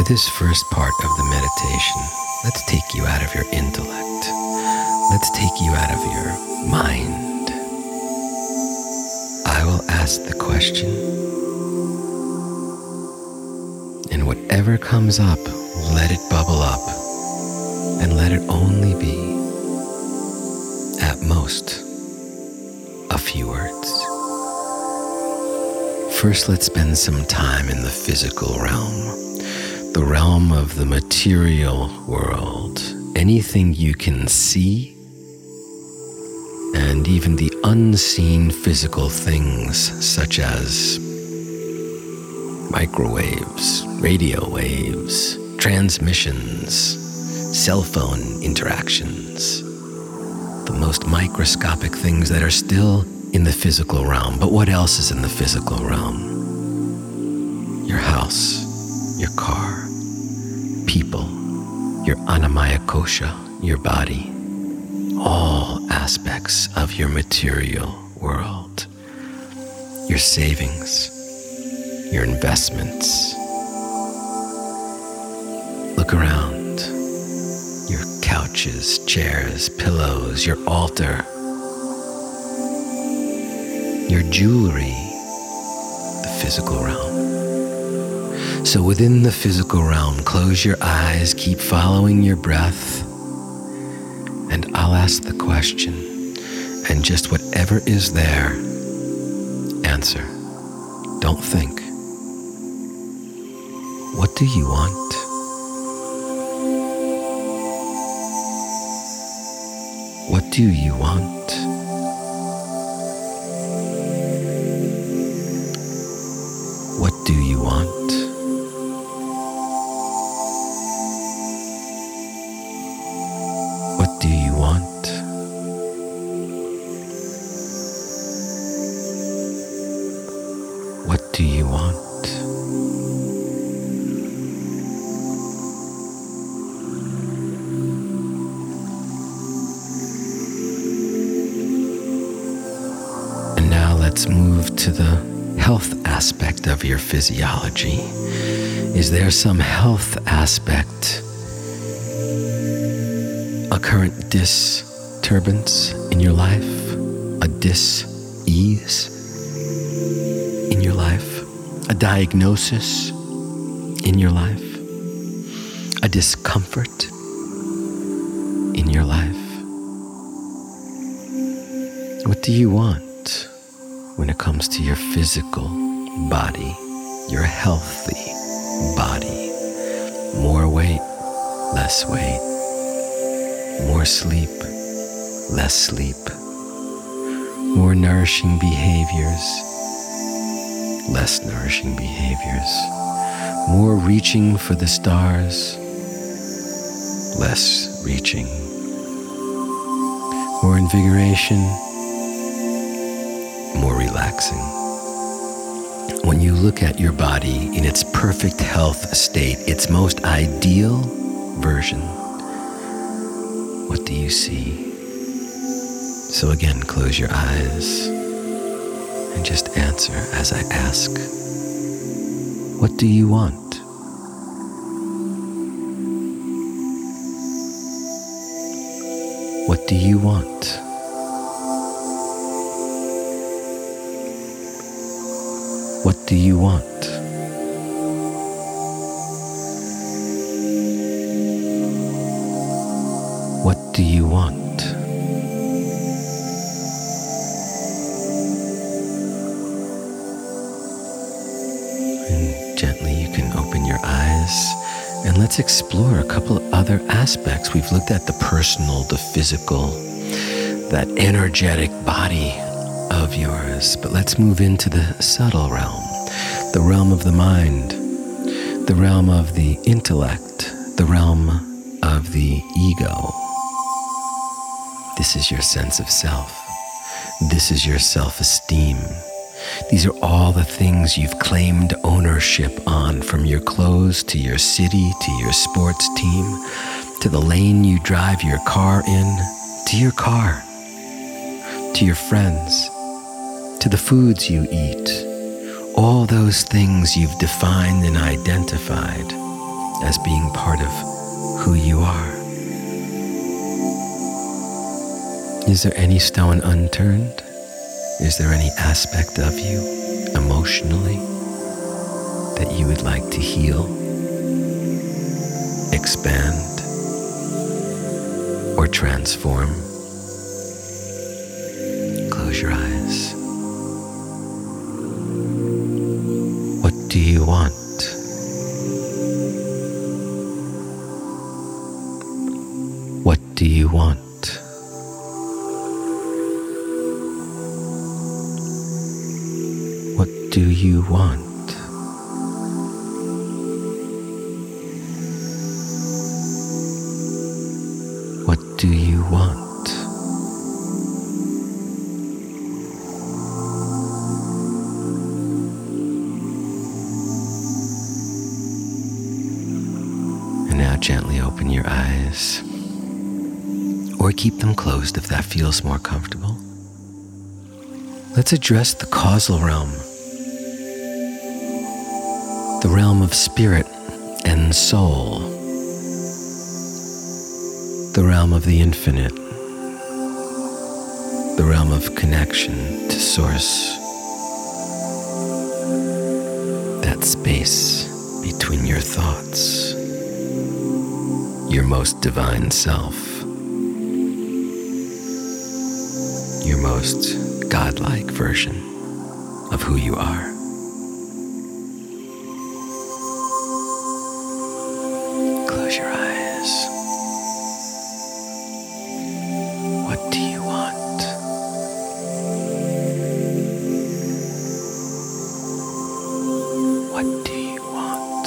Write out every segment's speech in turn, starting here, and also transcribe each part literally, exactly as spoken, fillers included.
For this first part of the meditation, let's take you out of your intellect. Let's take you out of your mind. I will ask the question, and whatever comes up, let it bubble up, and let it only be, at most, a few words. First, let's spend some time in the physical realm. The realm of the material world, anything you can see, and even the unseen physical things such as microwaves, radio waves, transmissions, cell phone interactions, the most microscopic things that are still in the physical realm. But what else is in the physical realm? Your house, your car, people, your Annamaya Kosha, your body, all aspects of your material world, your savings, your investments. Look around, your couches, chairs, pillows, your altar, your jewelry, the physical realm. So within the physical realm, close your eyes, keep following your breath, and I'll ask the question, and just whatever is there, answer. Don't think. What do you want? What do you want? What do you want? What do you want? What do you want? And now let's move to the health aspect of your physiology. Is there some health aspect, a current disturbance in your life, a dis-ease in your life, a diagnosis in your life, a discomfort in your life? What do you want when it comes to your physical body, your healthy body? More weight, less weight. More sleep, less sleep. More nourishing behaviors, less nourishing behaviors. More reaching for the stars, less reaching. More invigoration, more relaxing. When you look at your body in its perfect health state, its most ideal version, what do you see? So again, close your eyes and just answer as I ask. What do you want? What do you want? What do you want? What do you want? And gently you can open your eyes and let's explore a couple of other aspects. We've looked at the personal, the physical, that energetic body of yours, but let's move into the subtle realm, the realm of the mind, the realm of the intellect, the realm of the ego. This is your sense of self. This is your self-esteem. These are all the things you've claimed ownership on, from your clothes to your city to your sports team, to the lane you drive your car in, to your car, to your friends, to the foods you eat. All those things you've defined and identified as being part of who you are. Is there any stone unturned? Is there any aspect of you emotionally that you would like to heal, expand, or transform? Close your eyes. What do you want? What do you want? What do you want? What do you want? And now gently open your eyes, or keep them closed if that feels more comfortable. Let's address the causal realm, the realm of spirit and soul, the realm of the infinite, the realm of connection to Source, that space between your thoughts, your most divine self, your most godlike version of who you are. Close your eyes. What do you want? What do you want?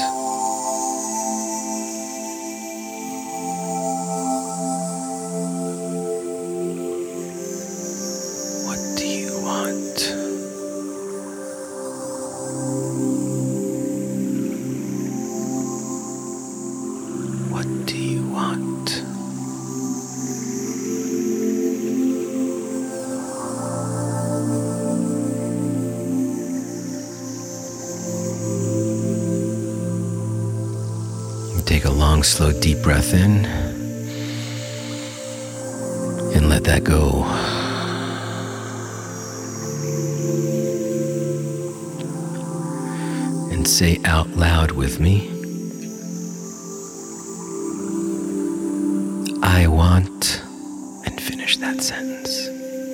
What do you want? What do you want? Take a long, slow, deep breath in and let that go. And say out loud with me, I want, and finish that sentence.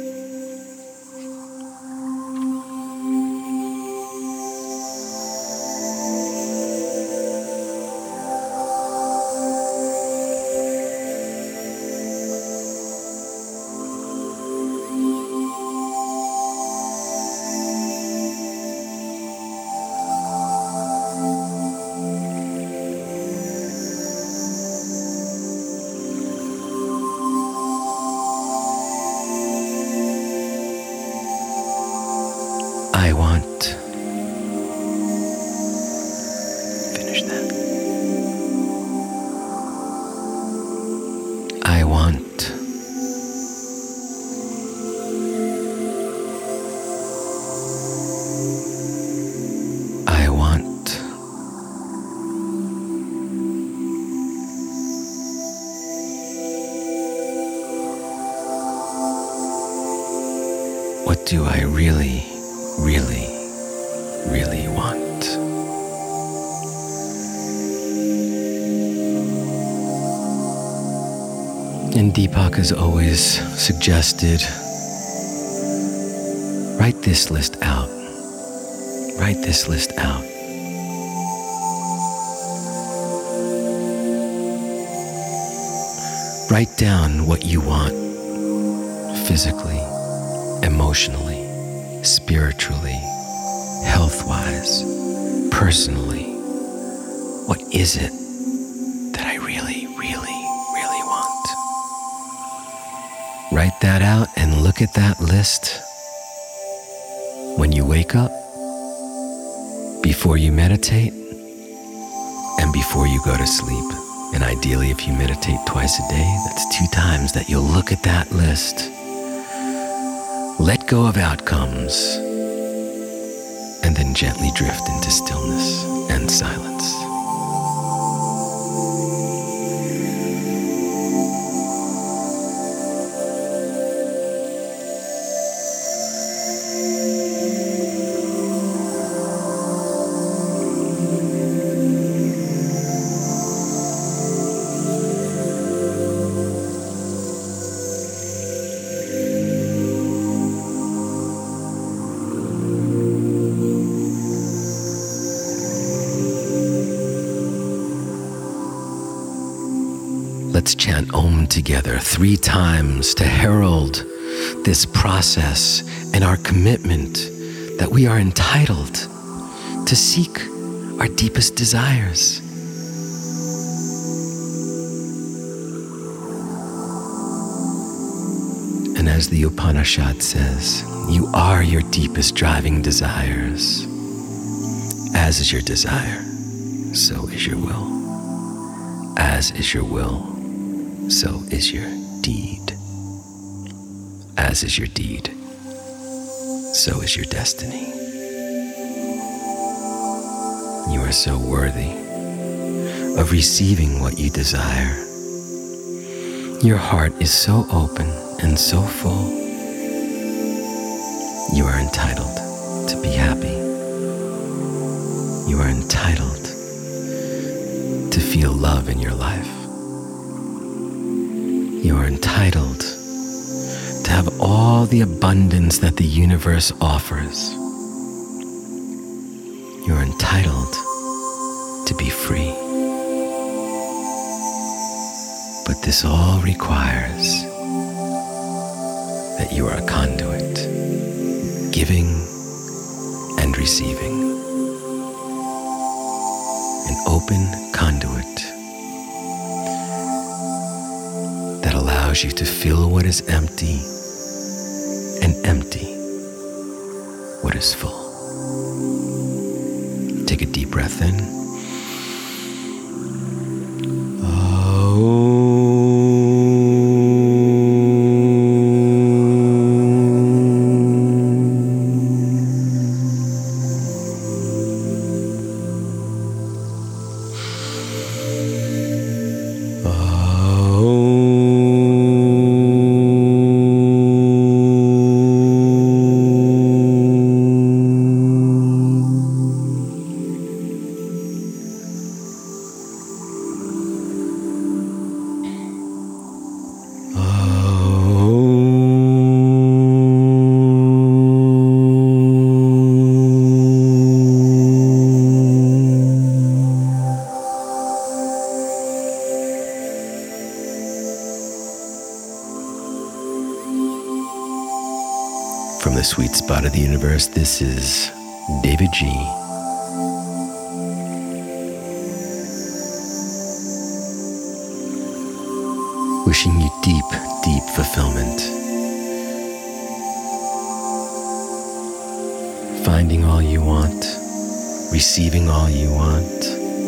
I want. Finish that. I want. I want. What do I really really, really want? And Deepak has always suggested, write this list out. Write this list out. Write down what you want physically, emotionally, spiritually, health-wise, personally. What is it that I really, really, really want? Write that out and look at that list when you wake up, before you meditate, and before you go to sleep. And ideally, if you meditate twice a day, that's two times that you'll look at that list. Let go of outcomes, and then gently drift into stillness and silence. Let's chant Om together three times to herald this process and our commitment that we are entitled to seek our deepest desires. And as the Upanishad says, you are your deepest driving desires. As is your desire, so is your will. As is your will, so is your deed. As is your deed, so is your destiny. You are so worthy of receiving what you desire. Your heart is so open and so full. You are entitled to be happy. You are entitled to feel love in your life. You are entitled to have all the abundance that the universe offers. You are entitled to be free. But this all requires that you are a conduit, giving and receiving. An open conduit that allows you to fill what is empty and empty what is full. Take a deep breath in. From the sweet spot of the universe, this is David G. Wishing you deep, deep fulfillment. Finding all you want, receiving all you want,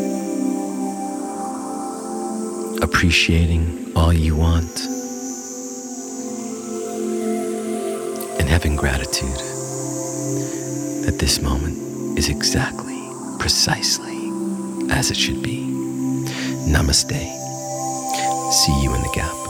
appreciating all you want, and having gratitude that this moment is exactly, precisely as it should be. Namaste. See you in the gap.